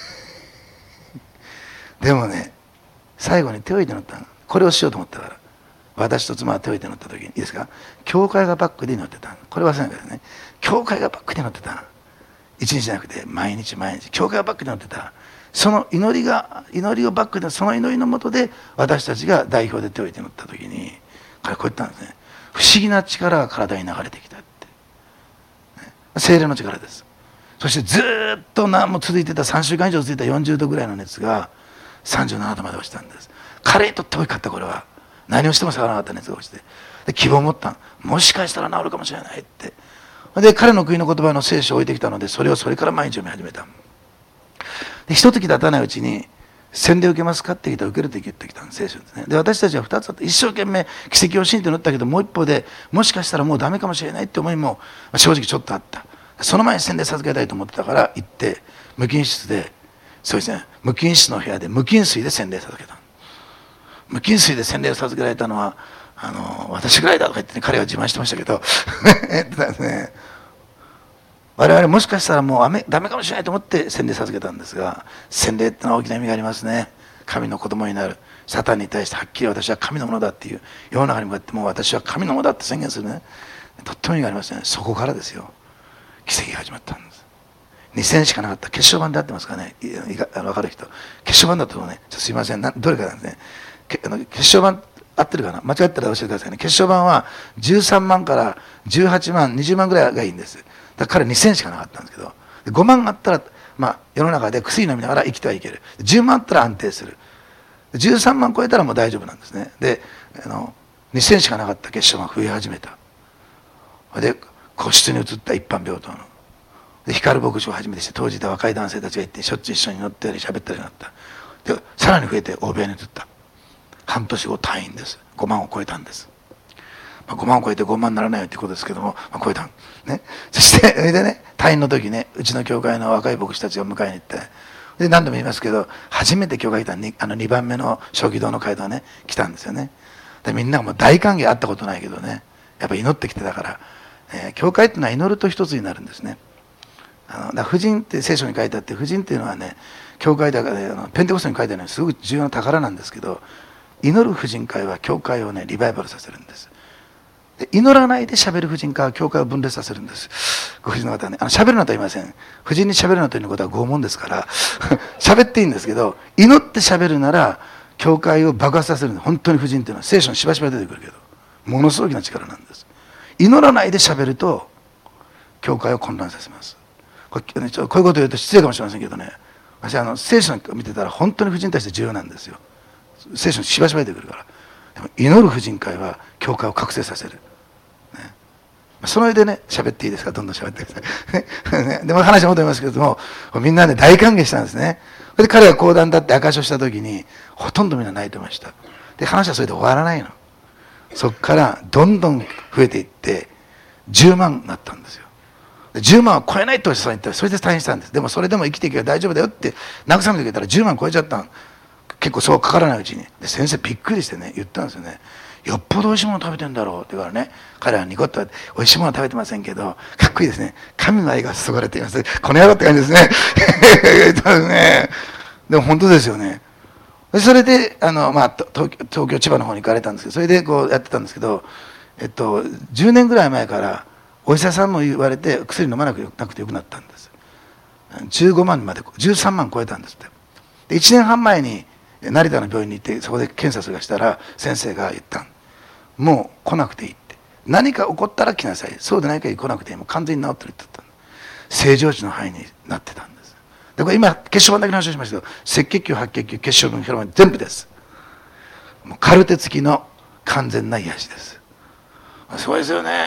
S1: でもね、最後に手を置いて祈ったの。これをしようと思ったから、私と妻は手を置いて祈った時に、いいですか、教会がバックで祈ってた。これ忘れないでくださいね。教会がバックで祈ってた。一日じゃなくて毎日毎日教会がバックで祈ってた。その祈りが祈りをバックで、その祈りのもとで私たちが代表で手を置いて祈った時に、彼こう言ったんですね。不思議な力が体に流れてきたって、ね、聖霊の力です。そしてずっと何も続いてた、さんしゅうかん以上続いたよんじゅうどぐらいの熱がさんじゅうななどまで落ちたんです。彼にとって大きかった。これは何をしても下がらなかった熱が落ちて、で希望を持った。もしかしたら治るかもしれないって。で彼の国の言葉の聖書を置いてきたので、それをそれから毎日読み始めた。で一月経たないうちに洗礼を受けますかって聞いたら受けるって言ってきたんです、聖書ですね。で私たちはふたつあって、一生懸命奇跡を信じて祈ったけど、もう一方でもしかしたらもうダメかもしれないって思いも正直ちょっとあった。その前に洗礼授けたいと思ってたから行って、無菌室で、そうですね、無菌室の部屋で無菌水で洗礼授けた。無菌水で洗礼を授けられたのはあの私ぐらいだとか言って、ね、彼は自慢してましたけどえっとですね、我々もしかしたらもうダメかもしれないと思って洗礼授けたんですが、洗礼ってのは大きな意味がありますね。神の子供になる。サタンに対してはっきり私は神のものだっていう、世の中に向かってもう私は神のものだって宣言するね、とっても意味がありますね。そこからですよ、奇跡が始まったんです。にせんしかなかった血小板であってますかね、分かる人。血小板だとね、すいません、などれかなんですね。血小板合ってるかな、間違ったら教えてくださいね。血小板はじゅうさんまんからじゅうはちまん、にじゅうまんぐらいがいいんです。だから彼にせんしかなかったんですけど、ごまんあったら、まあ、世の中で薬飲みながら生きてはいける。じゅうまんあったら安定する。じゅうさんまん超えたらもう大丈夫なんですね。で、あのにせんしかなかった血小板が増え始めた。で、個室に移った一般病棟の。で、光牧場を始めてして、当時で若い男性たちが行って、しょっちゅう一緒に乗ったり喋ったりになった。で、さらに増えて大部屋に移った。半年後退院です。ごまんを超えたんです。まあ、ごまんを超えてごまんにならないよってことですけども、まあ、超えた。ね。そして、それでね、退院の時ね、うちの教会の若い牧師たちが迎えに行って、で、何度も言いますけど、初めて教会に来たにあのにばんめの小義堂の会堂ね、来たんですよね。で、みんながもう大歓迎、会ったことないけどね、やっぱ祈ってきてたから、えー、教会っていうのは祈ると一つになるんですね。あのだから婦人って聖書に書いてあって、婦人っていうのはね、教会だから、ね、あのペンテコステに書いてあるのにすごく重要な宝なんですけど、祈る婦人会は教会をねリバイバルさせるんです。で、祈らないで喋る婦人会は教会を分裂させるんです。ご婦人の方はね、あの喋るなとは言いません。婦人に喋るなということは拷問ですから喋っていいんですけど、祈って喋るなら教会を爆発させるんです。本当に婦人っていうのは聖書にしばしば出てくるけど、ものすごい大きな力なんです。祈らないで喋ると教会を混乱させます。これ、ね、ちょっとこういうことを言うと失礼かもしれませんけどね、私あの聖書を見てたら本当に婦人に対して重要なんですよ。聖書にしばしば出てくるから。でも祈る婦人会は教会を覚醒させる、ね、その上でね喋っていいですか、どんどん喋ってください、ね、でも話戻りますけれども、みんなね大歓迎したんですね。それで彼が講談だって証しをした時にほとんどみんな泣いてました。で、話はそれで終わらないの。そこからどんどん増えていってじゅうまんになったんですよ。じゅうまんは超えないとお医者さん言ったら、それで退院したんです。でもそれでも生きていけば大丈夫だよって慰めてくれたらじゅうまん超えちゃったの。結構そうかからないうちに。で、先生びっくりしてね言ったんですよね。よっぽどおいしいもの食べてんだろうって言うからね、彼はニコッとおいしいものは食べてませんけど、かっこいいですね。神の愛が注がれています。この野郎って感じですねね。でも本当ですよね。それであの、まあ、東京、東京千葉の方に行かれたんですけど、それでこうやってたんですけど、えっと、じゅうねんぐらい前からお医者さんも言われて薬飲まなくてよくなったんです。じゅうごまんまでじゅうさんまん超えたんですって。でいちねんはん前に成田の病院に行ってそこで検査するがしたら先生が言った。もう来なくていいって。何か起こったら来なさい。そうでない限り来なくていい。もう完全に治ってるって言ったんです。正常値の範囲になってたんです。でこれ今血小板だけの話をしましたけど、赤血球、白血球、血小板、広板全部です。もうカルテ付きの完全な癒しです。すごいですよね。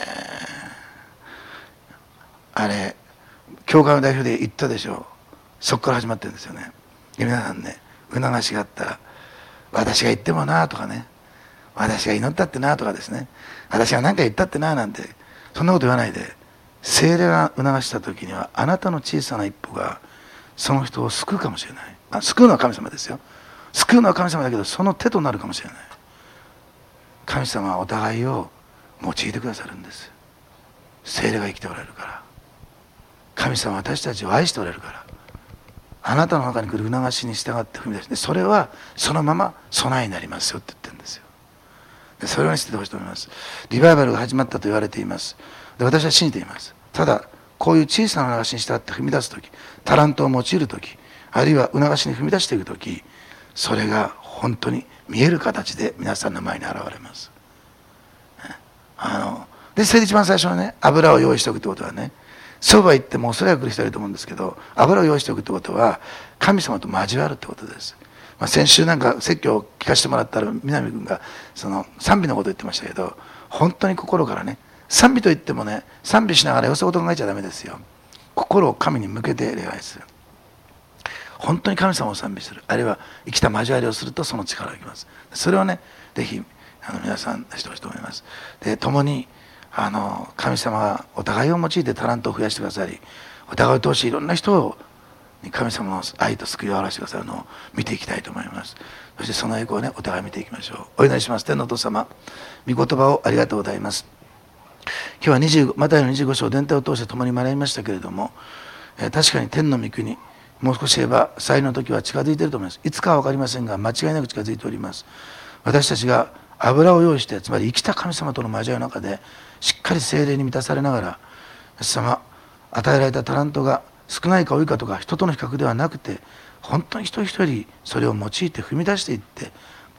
S1: あれ教会の代表で言ったでしょう。そこから始まってるんですよね。皆さんね、促しがあったら私が言ってもなとかね、私が祈ったってなとかですね、私が何か言ったってななんてそんなこと言わないで、聖霊が促した時にはあなたの小さな一歩がその人を救うかもしれない。あ、救うのは神様ですよ。救うのは神様だけど、その手となるかもしれない。神様はお互いを用いてくださるんです。聖霊が生きておられるから。神様は私たちを愛しておられるから。あなたの中に来る促しに従って踏み出して、それはそのまま備えになりますよって言ってるんですよ。でそれを見せてほしいと思います。リバイバルが始まったと言われています。で私は信じています。ただこういう小さな促しに従って踏み出す時、タラントを用いる時、あるいは促しに踏み出していく時、それが本当に見える形で皆さんの前に現れます。あのでそれで一番最初のね、油を用意しておくってことはね、そうは言っても恐れが来る人いると思うんですけど、油を用意しておくってことは神様と交わるってことです。まあ、先週なんか説教を聞かせてもらったら南君がその賛美のことを言ってましたけど、本当に心からね、賛美といってもね、賛美しながらよそごと考えちゃダメですよ。心を神に向けて礼拝する。本当に神様を賛美する、あるいは生きた交わりをするとその力がきます。それをね、ぜひあの皆さんしてほしいと思います。で共にあの神様がお互いを用いてタラントを増やしてくださり、お互いを通していろんな人に神様の愛と救いを表してくださるのを見ていきたいと思います。そしてその栄光をね、お互い見ていきましょう。お祈りします。天のお父様、御言葉をありがとうございます。今日はにじゅうマタイのにじゅうご章伝統を通して共に学びましたけれども、えー、確かに天の御国、もう少し言えば祭の時は近づいていると思います。いつかは分かりませんが間違いなく近づいております。私たちが油を用意して、つまり生きた神様との交わりの中でしっかり聖霊に満たされながら、イエス様、与えられたタラントが少ないか多いかとか人との比較ではなくて、本当に一人一人それを用いて踏み出していって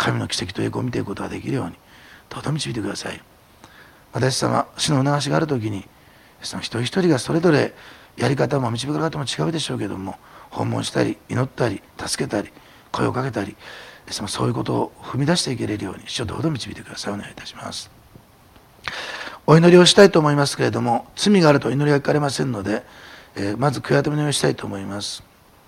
S1: 神の奇跡と栄光を見ていくことができるようにどうぞ導いてください。私様、主の促しがあるときに、その一人一人がそれぞれやり方も導き方も違うでしょうけれども、訪問したり祈ったり助けたり声をかけたり、そういうことを踏み出していけれるように主をどうぞ導いてください。お願いいたします。お祈りをしたいと思いますけれども、罪があると祈りは聞かれませんので、えー、まず悔い改めの祈りをしたいと思います。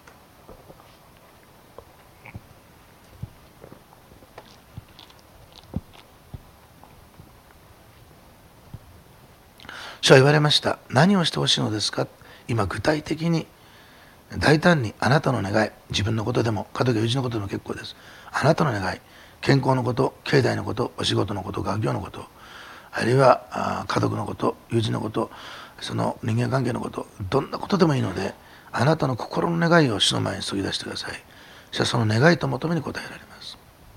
S1: 主は言われました。何をしてほしいのですか。今具体的に大胆にあなたの願い、自分のことでも家族や友人のことでも結構です。あなたの願い、健康のこと、経済のこと、お仕事のこと、学業のこと、あるいは家族のこと、友人のこと、その人間関係のこと、どんなことでもいいので、あなたの心の願いを主の前に注ぎ出してください。主はその願いと求めに応えられます。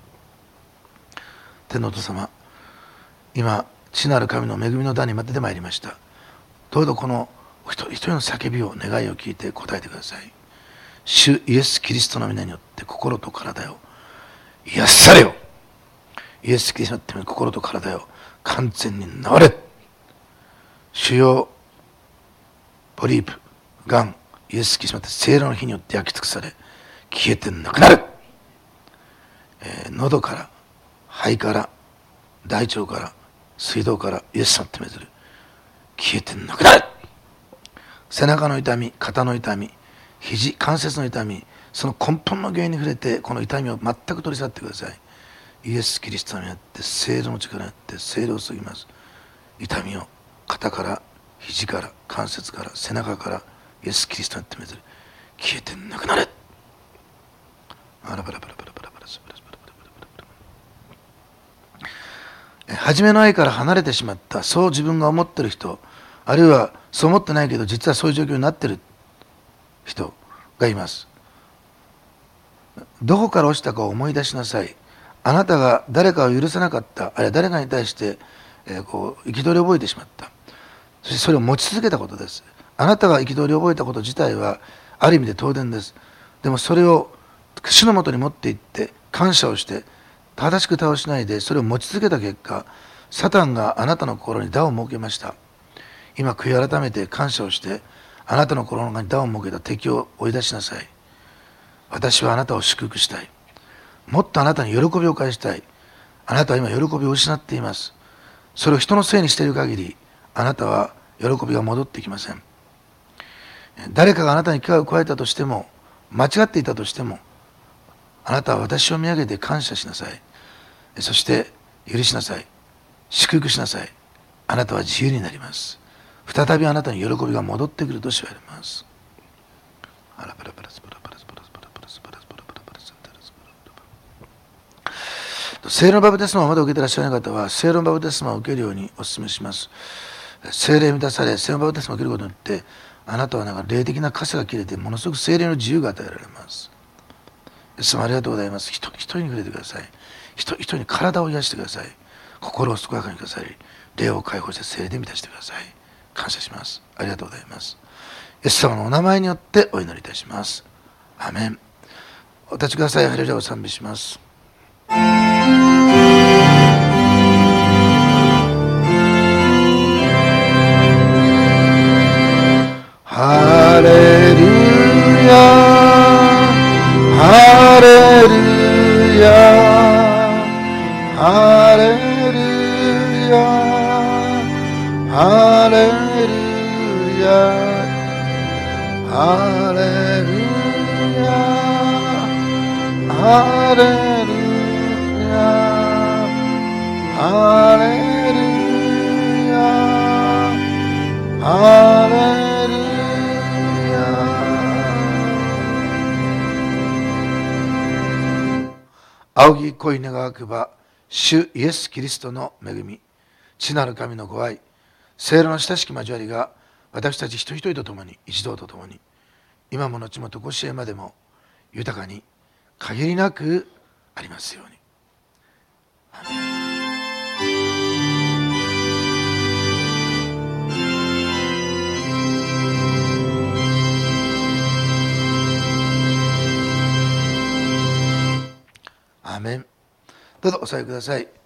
S1: 天のお父様、今父なる神の恵みの壇にまで出てまいりました。どうぞこの一人一人の叫びを、願いを聞いて答えてください。主イエス・キリストの皆によって心と体を癒されよ。イエス・キリストによって心と体を完全に治れ。主よ、ポリープ、がん、イエス・キリストによって聖霊の火によって焼き尽くされ消えてなくなる。えー、喉から肺から大腸から水道からイエス様ってめずる消えてなくなる。背中の痛み、肩の痛み、肘、関節の痛み、その根本の原因に触れてこの痛みを全く取り去ってください。イエス・キリストによって聖霊の力によって聖霊を注ぎます。痛みを肩から肘から関節から背中からイエス・キリストによってめずる消えてなくなれ。初めの愛から離れてしまった、そう自分が思っている人、あるいはそう思ってないけど実はそういう状況になっている人がいます。どこから落ちたかを思い出しなさい。あなたが誰かを許せなかった、あるいは誰かに対して、えー、こう憤りを覚えてしまった。そしてそれを持ち続けたことです。あなたが憤りを覚えたこと自体はある意味で当然です。でもそれを主のもとに持っていって感謝をして正しく倒しないでそれを持ち続けた結果、サタンがあなたの心に段を設けました。今悔い改めて感謝をして、あなたの心の中に段を設けた敵を追い出しなさい。私はあなたを祝福したい。もっとあなたに喜びを返したい。あなたは今喜びを失っています。それを人のせいにしている限り、あなたは喜びが戻ってきません。誰かがあなたに危害を加えたとしても、間違っていたとしても、あなたは私を見上げて感謝しなさい。そして許しなさい。祝福しなさい。あなたは自由になります。再びあなたに喜びが戻ってくると知られます。聖霊のバプテスマをまだ受けていらっしゃらない方は、聖霊のバプテスマを受けるようにお勧めします。聖霊に満たされ、聖霊のバプテスマを受けることによって、あなたはなんか霊的な傘が切れて、ものすごく聖霊の自由が与えられます。イエス様ありがとうございます。一人一人に触れてください。一人一人に体を癒してください。心を健やかにください。霊を解放して聖霊で満たしてください。感謝します。ありがとうございます。イエス様のお名前によってお祈りいたします。アーメン。お立ちください。ハレルヤを賛美します。ハレルヤ、ハレルヤ、ハレルヤ、ハレルヤ、ハレルヤ、ハレルヤ、ハレルヤ、ハレルヤ。仰ぎ恋願わくば、主イエス・キリストの恵み、父なる神のご愛、聖霊の親しき交わりが私たち一人一人と共に、一同と共に、今も後もとこしえまでも豊かに限りなくありますように。アーメン。アーメン。 どうぞお座りください。